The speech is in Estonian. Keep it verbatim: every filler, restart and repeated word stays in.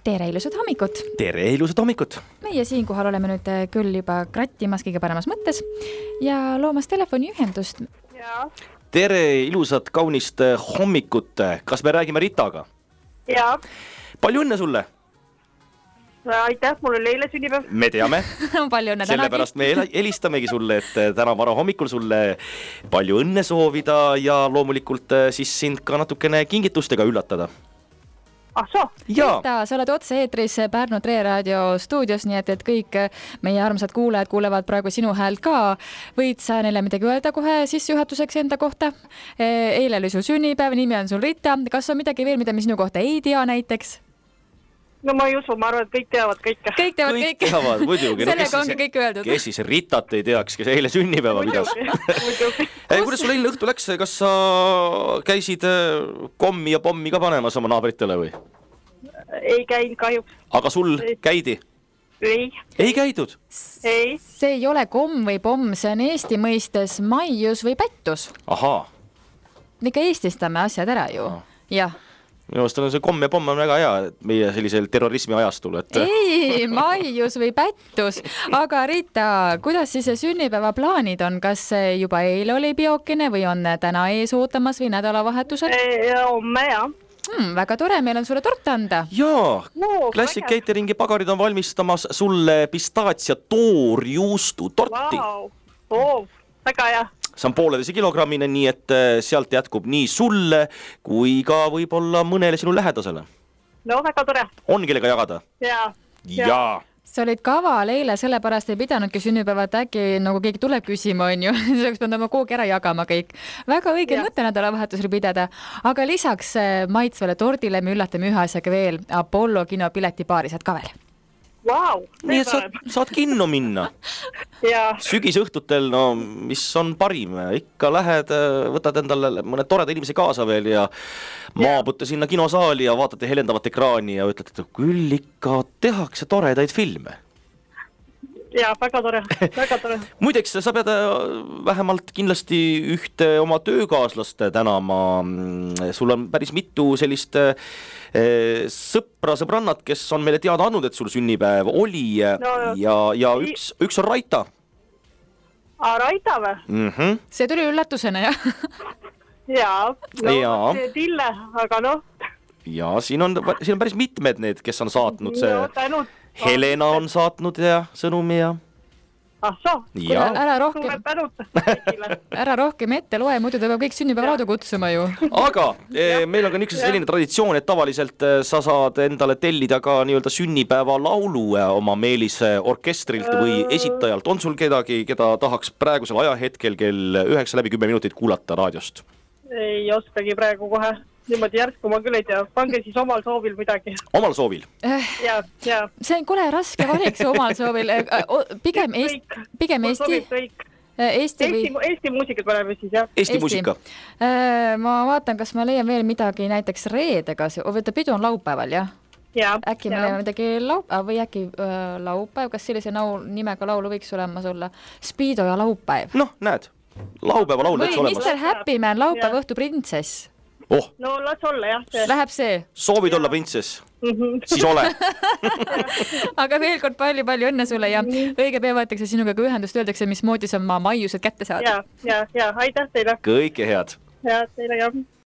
Tere ilusat hommikut! Tere ilusat hommikut! Meie siinkohal oleme nüüd küll juba krattimas kõige paremas mõttes ja loomas telefoniühendust. Ja. Tere ilusat kaunist hommikut! Kas me räägime Ritaga? Ja. Palju õnne sulle! Aitäh, mul oli eile sünnipäev. Me teame. Palju õnne Sellepärast me helistamegi sulle, et täna vara hommikul sulle palju õnne soovida ja loomulikult siis sind ka natukene kingitustega üllatada. Ah so? Rita, sa oled otse-eetris Pärnu Tre Raadio stuudios, nii et, et kõik meie armsad kuulajad kuulevad praegu sinu häält ka. Võid sa neile midagi öelda kohe sissejuhatuseks enda kohta? Eile oli sul sünnipäev, nimi on sul Rita. Kas on midagi veel, mida me sinu kohta ei tea näiteks? No ma ei usu, ma arvan, et kõik teavad kõike. Kõik teavad kõik. Kõik teavad, muidugi. Sellega ongi kõik öeldud. Kes siis Ritat ei teaks, kes eile sünnipäeva pidas? Kuidas sul eile õhtu läks? Kas sa käisid kommi ja pommi ka panemas oma naabritele või? Ei käinud kahjuks. Aga sul käidi? Ei. Ei käidud? Ei. See ei ole komm või pomm, see on Eesti mõistes maius või pättus. Ahaa. Ikka eestistame asjad ära ju. Jah. Minu arust on see komm ja pomm on väga hea meie sellisel terrorismi ajastul. Et... Ei, maius või pättus. Aga Rita, kuidas siis sünnipäeva plaanid on? Kas juba eile oli biokene või on täna ees ootamas või nädalavahetusel? Homme, jah. Hmm, väga tore, meil on sulle tort anda. Jaa, no, Classic Cateringi pagarid on valmistamas sulle pistaatsia toorjuustu torti. Wow. Oh, väga hea. See on pooleteise kilogrammine, nii et sealt jätkub nii sulle kui ka võib-olla mõnele sinu lähedasele. No, väga tore. On kellega jagada? Jaa. Jaa. Sa olid kaval eile, sellepärast ei pidanudki sünnipäevat äkki, nagu keegi tuleb küsima, on ju. See oleks pidanud oma koogi ära jagama kõik. Väga õige mõte nädalavahetusel pidada. Aga lisaks maitsvale tordile me üllatame ühe asjaga veel. Apollo kino piletipaari saad ka veel. Wow, nii et saad, saad kinno minna. Ja. Sügisõhtutel, no mis on parim, ikka lähed, võtad endale mõne toreda inimese kaasa veel ja maabute sinna kinosaali ja vaatate helendavat ekraani ja ütlete, et küll ikka tehakse toredaid filme. Ja, väga tore, väga tore. Muideks, sa pead vähemalt kindlasti ühte oma töökaaslast tänama. Sul on päris mitu sellist sõpra, sõbrannat, kes on meile teada andnud, et sul sünnipäev oli no, ja, ja üks, üks on Raita. A, Raita või? Mm-hmm. See tuli üllatusena, jah? Jaa, no ja. Tille, aga noh. Ja, siin on, siin on päris mitmed need, kes on saatnud see. No, tänud. Helena on saatnud ja sõnumi ja... Ah so, ja. Ära, rohkem, ära rohkem ette loe, muidu ta peab kõik sünnipäeva laudu kutsuma ju. Aga eh, meil on ka üks selline traditsioon, et tavaliselt sa saad endale tellida ka nii-öelda sünnipäeva laulu oma Meelis orkestrilt või esitajalt. On sul kedagi, keda tahaks praegusel ajahetkel kell üheksa läbi kümme minutit kuulata raadiost? Ei oskagi praegu kohe. Niimoodi järsku ma küll ei tea. Pange siis omal soovil midagi. Omal soovil? Ja, ja. See on kole raske valik see omal soovil. Pigem Eesti, pigem Eesti, Eesti, või... Eesti, Eesti muusikat paneme siis, jah. Eesti, Eesti muusika. Ma vaatan, kas ma leian veel midagi näiteks reedega. Võtta pidu on laupäeval, jah? Ja, äkki me leiame midagi laupäev või äkki äh, laupäev. Kas sellise naul, nimega laulu võiks olema sulle? Spiido ja laupäev. Noh, näed. Laupäeva laul või mister Happy Man, laupäev õhtu printsess. Oh. No las olla, jah. See. Läheb see. Soovid ja. Olla printsess? Mm-hmm. Siis ole. Aga veel kord palju-palju õnne sulle ja õige pea võetakse sinuga ühendust, öeldakse, mis moodi sa ma maiused kätte saad. Ja, ja, ja, aitäh teile. Kõike head. Ja, teile, jah.